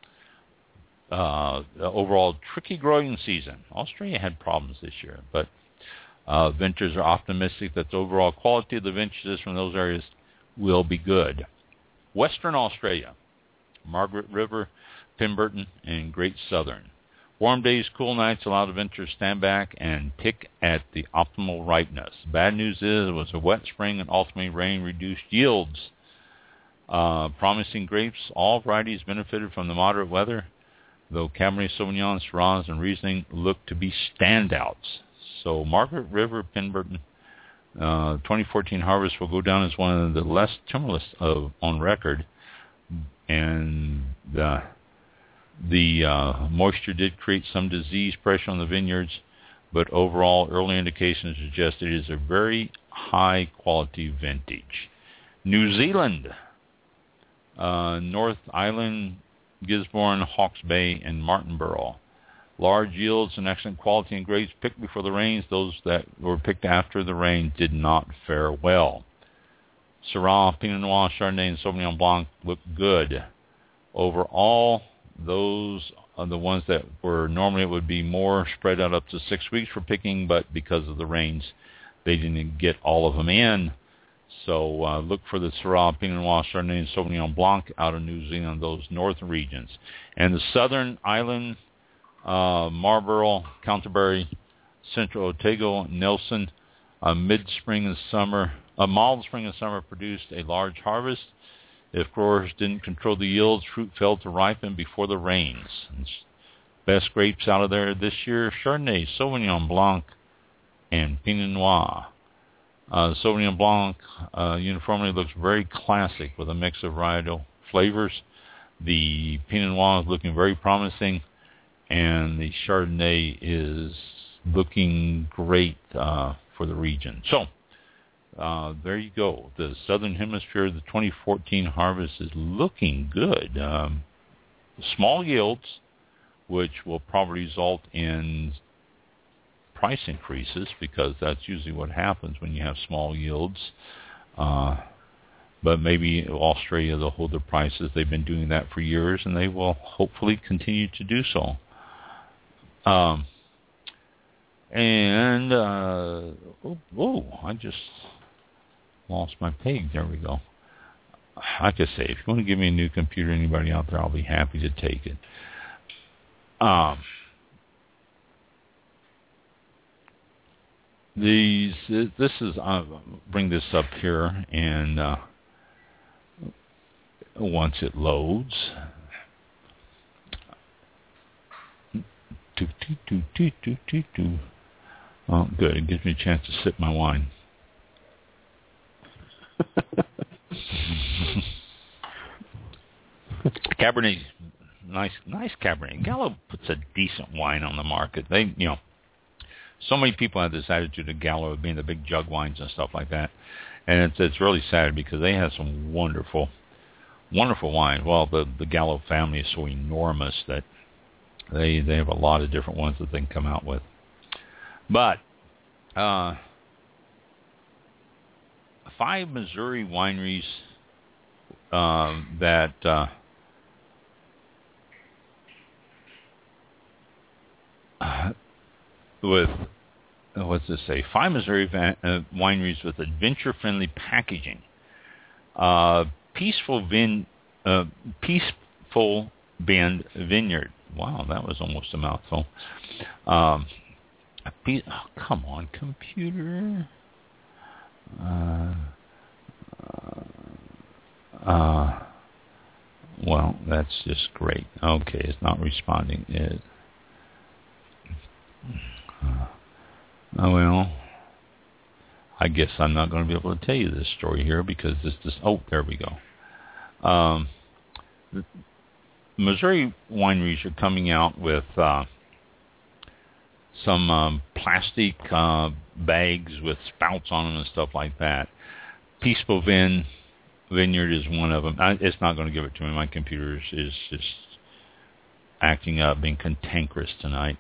Overall tricky growing season. Australia had problems this year, but vintners are optimistic that the overall quality of the vintages from those areas will be good. Western Australia, Margaret River, Pemberton, and Great Southern. Warm days, cool nights allowed the vintners to stand back and pick at the optimal ripeness. Bad news is it was a wet spring and ultimately rain reduced yields. Promising grapes, all varieties benefited from the moderate weather, though Cabernet Sauvignon, Syrahs, and Riesling look to be standouts. So Margaret River, Pemberton, 2014 harvest will go down as one of the less tumultuous on record, and the moisture did create some disease pressure on the vineyards, but overall early indications suggest it is a very high-quality vintage. New Zealand, North Island, Gisborne, Hawke's Bay, and Martinborough. Large yields and excellent quality in grapes picked before the rains. Those that were picked after the rain did not fare well. Syrah, Pinot Noir, Chardonnay, and Sauvignon Blanc look good. Overall, those are the ones that were normally it would be more spread out up to 6 weeks for picking, but because of the rains, they didn't get all of them in. So look for the Syrah, Pinot Noir, Chardonnay, and Sauvignon Blanc out of New Zealand, those northern regions. And the southern island, Marlborough, Canterbury, Central Otago, Nelson, mid-spring and summer, Mild spring and summer produced a large harvest. If growers didn't control the yields, fruit failed to ripen before the rains. Best grapes out of there this year, Chardonnay, Sauvignon Blanc, and Pinot Noir. Sauvignon Blanc uniformly looks very classic with a mix of varietal flavors. The Pinot Noir is looking very promising, and the Chardonnay is looking great for the region. So, there you go. The Southern Hemisphere, the 2014 harvest is looking good. Small yields, which will probably result in price increases, because that's usually what happens when you have small yields. But maybe Australia, they'll hold their prices. They've been doing that for years, and they will hopefully continue to do so. I just lost my page. There we go. Like I say, if you want to give me a new computer, anybody out there, I'll be happy to take it. I'll bring this up here, and once it loads, oh, good, it gives me a chance to sip my wine. Cabernet, nice Cabernet. Gallo puts a decent wine on the market. They, so many people have this attitude of Gallo being the big jug wines and stuff like that, and it's really sad because they have some wonderful wines. Well, the Gallo family is so enormous that they have a lot of different ones that they can come out with. But 5 Missouri wineries that with, what's this say? 5 Missouri wineries with adventure-friendly packaging. Peaceful Bend Vineyard. Wow, that was almost a mouthful. Come on, computer. Well, that's just great. Okay, it's not responding. Well, I guess I'm not going to be able to tell you this story here because there we go. The Missouri wineries are coming out with some plastic bags with spouts on them and stuff like that. Peaceful Vineyard is one of them. It's not going to give it to me. My computer is just acting up, being cantankerous tonight.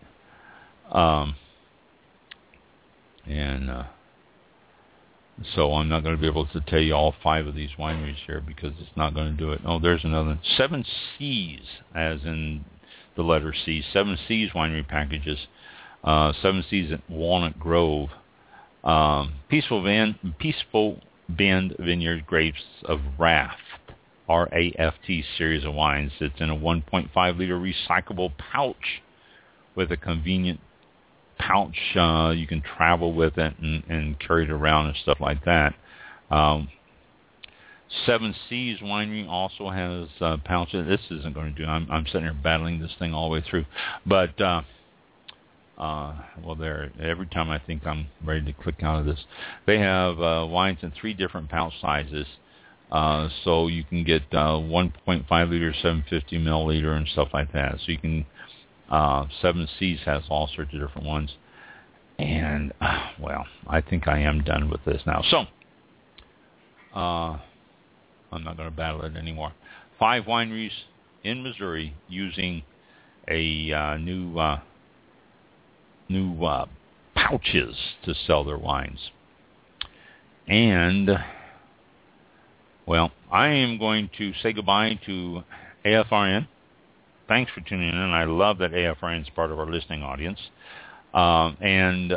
So I'm not going to be able to tell you all 5 of these wineries here because it's not going to do it. Oh, there's another. 7 Seas, as in the letter C. 7 Seas winery packages. 7 Seas at Walnut Grove. Peaceful Bend Vineyard grapes of Raft, R-A-F-T series of wines. It's in a 1.5-liter recyclable pouch with a convenient pouch. You can travel with it and carry it around and stuff like that. 7 Seas Winery also has pouches. This isn't going to do. I'm sitting here battling this thing all the way through. But, every time I think I'm ready to click out of this, they have wines in 3 different pouch sizes. So you can get 1.5 liter, 750 milliliter, and stuff like that. So you can, 7 Seas has all sorts of different ones. And, I think I am done with this now. So, I'm not going to battle it anymore. 5 wineries in Missouri using a new pouches to sell their wines. And, I am going to say goodbye to AFRN. Thanks for tuning in. I love that AFRN is part of our listening audience. And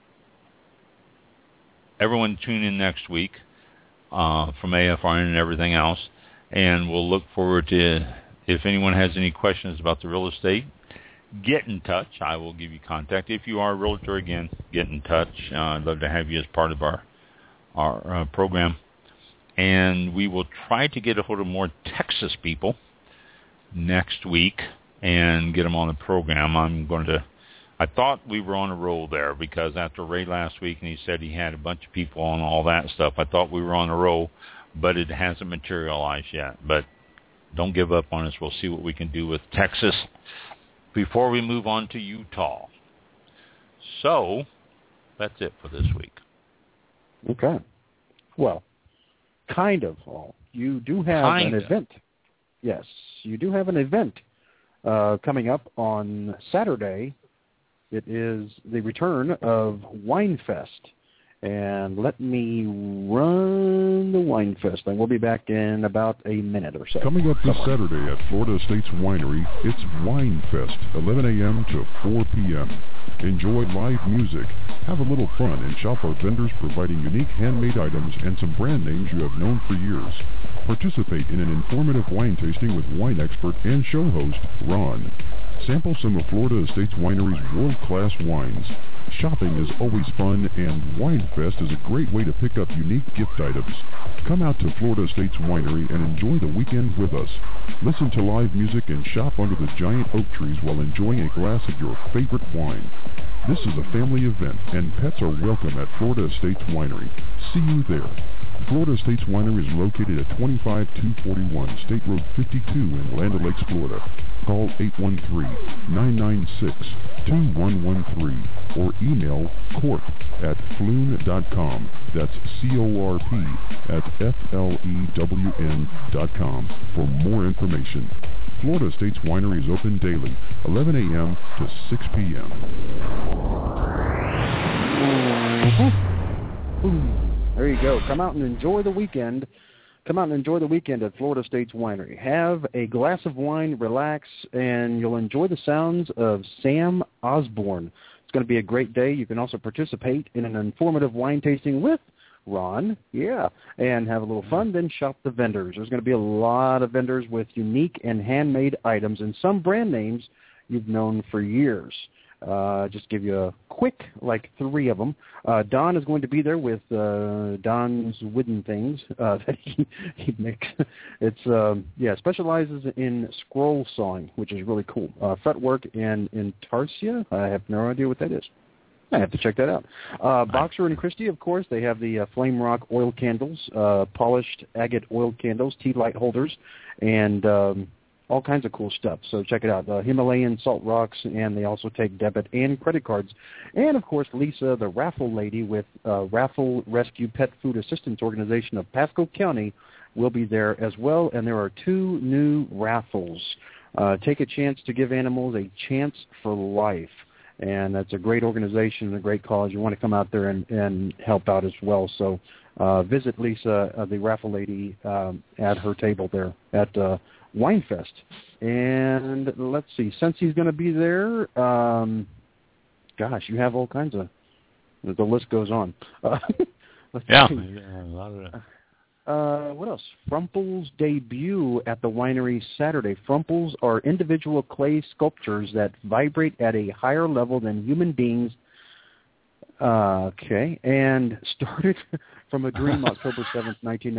everyone tune in next week from AFRN and everything else. And we'll look forward to, if anyone has any questions about the real estate, get in touch. I will give you contact. If you are a realtor, again, get in touch. I'd love to have you as part of our our program. And we will try to get a hold of more Texas people next week and get them on the program. I thought we were on a roll there because after Ray last week and he said he had a bunch of people on all that stuff, I thought we were on a roll, but it hasn't materialized yet. But don't give up on us. We'll see what we can do with Texas before we move on to Utah. So that's it for this week. Okay. Well, kind of all. You do have an event. Yes, you do have an event coming up on Saturday. It is the return of WineFest. And let me run the WineFest thing. We'll be back in about a minute or so. Coming up this Saturday at Florida Estates Winery, it's WineFest, 11 a.m. to 4 p.m. Enjoy live music, have a little fun, and shop our vendors providing unique handmade items and some brand names you have known for years. Participate in an informative wine tasting with wine expert and show host, Ron. Sample some of Florida Estates Winery's world-class wines. Shopping is always fun, and WineFest is a great way to pick up unique gift items. Come out to Florida Estates Winery and enjoy the weekend with us. Listen to live music and shop under the giant oak trees while enjoying a glass of your favorite wine. This is a family event, and pets are welcome at Florida Estates Winery. See you there. Florida Estates Winery is located at 25241 State Road 52 in Land O'Lakes, Florida. Call 813-996-2113 or email corp@flewn.com. That's CORP@FLEWN.com for more information. Florida Estates Winery is open daily, 11 a.m. to 6 p.m. There you go. Come out and enjoy the weekend. Come out and enjoy the weekend at Florida Estates Winery. Have a glass of wine, relax, and you'll enjoy the sounds of Sam Osborne. It's going to be a great day. You can also participate in an informative wine tasting with Ron, and have a little fun, then shop the vendors. There's going to be a lot of vendors with unique and handmade items and some brand names you've known for years. Just give you a quick, 3 of them. Don is going to be there with Don's Wooden Things that he makes. It's specializes in scroll sawing, which is really cool. Fretwork and intarsia. I have no idea what that is. I have to check that out. Boxer and Christie, of course, they have the Flame Rock oil candles, polished agate oil candles, tea light holders, and all kinds of cool stuff. So check it out. Himalayan salt rocks, and they also take debit and credit cards. And, of course, Lisa, the raffle lady with Raffle Rescue Pet Food Assistance Organization of Pasco County, will be there as well. And there are 2 new raffles. Take a chance to give animals a chance for life. And that's a great organization and a great cause. You want to come out there and help out as well. So visit Lisa, the raffle lady, at her table there at WineFest. And let's see, since he's going to be there, you have all kinds of, the list goes on. Let's see. A lot of that. What else? Frumples debut at the winery Saturday. Frumples are individual clay sculptures that vibrate at a higher level than human beings. And started from a dream October 7th,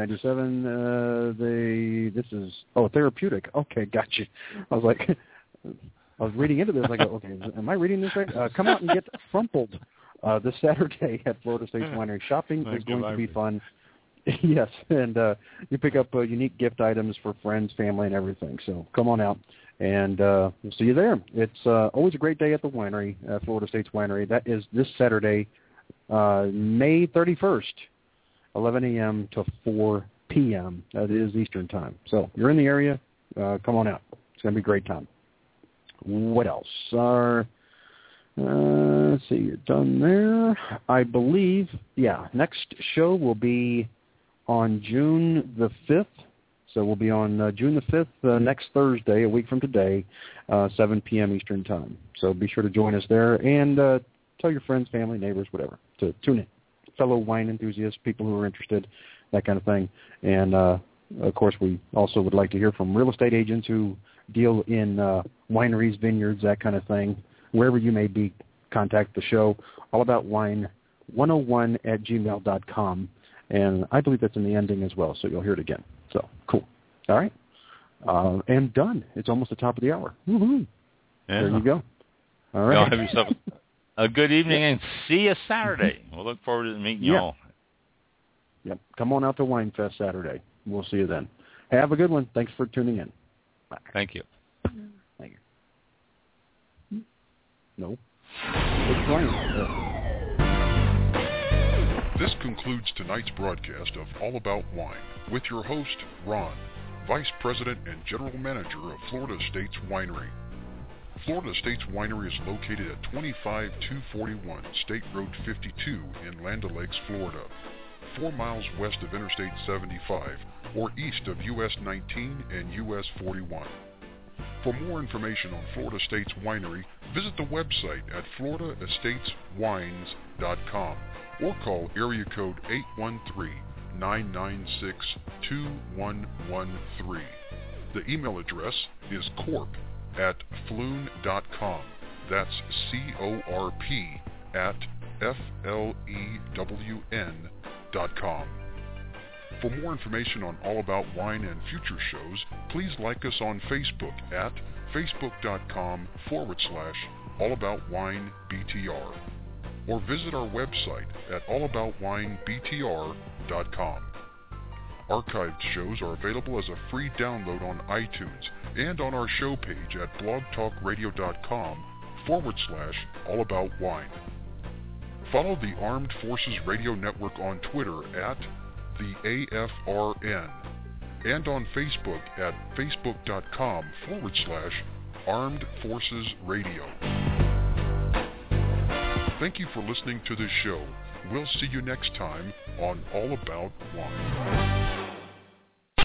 1997. This is therapeutic. Okay, gotcha. I was reading into this. I go, okay, am I reading this right? Come out and get frumpled this Saturday at Florida State's Winery. Shopping is going to be fun. Yes, and you pick up unique gift items for friends, family, and everything. So come on out, and we'll see you there. It's always a great day at the winery, Florida State's Winery. That is this Saturday, May 31st, 11 a.m. to 4 p.m. That is Eastern Time. So if you're in the area, come on out. It's going to be a great time. What else? Let's see, you're done there. I believe, next show will be on June the 5th. So we'll be on June the 5th, next Thursday, a week from today, 7 p.m. Eastern Time. So be sure to join us there and tell your friends, family, neighbors, whatever, to tune in. Fellow wine enthusiasts, people who are interested, that kind of thing. And, of course, we also would like to hear from real estate agents who deal in wineries, vineyards, that kind of thing. Wherever you may be, contact the show, allaboutwine101@gmail.com. And I believe that's in the ending as well, so you'll hear it again. So, cool. All right. And done. It's almost the top of the hour. Woo-hoo. Yeah. There you go. All right. Y'all have yourself a good evening, and see you Saturday. We'll look forward to meeting y'all. Yep. Come on out to Wine Fest Saturday. We'll see you then. Have a good one. Thanks for tuning in. Bye. Thank you. Thank you. No. It's fine. This concludes tonight's broadcast of All About Wine with your host, Ron, Vice President and General Manager of Florida Estates Winery. Florida Estates Winery is located at 25241 State Road 52 in Land O'Lakes, Florida, 4 miles west of Interstate 75 or east of US 19 and US 41. For more information on Florida Estates Winery, visit the website at floridaestateswines.com or call area code 813-996-2113. The email address is corp@flewn.com. That's CORP at FLEWN.com. For more information on All About Wine and future shows, please like us on Facebook at facebook.com/allaboutwinebtr or visit our website at allaboutwinebtr.com. Archived shows are available as a free download on iTunes and on our show page at blogtalkradio.com/allaboutwine. Follow the Armed Forces Radio Network on Twitter at the AFRN and on Facebook at facebook.com/Armed Forces Radio. Thank you for listening to this show. We'll see you next time on All About Wine.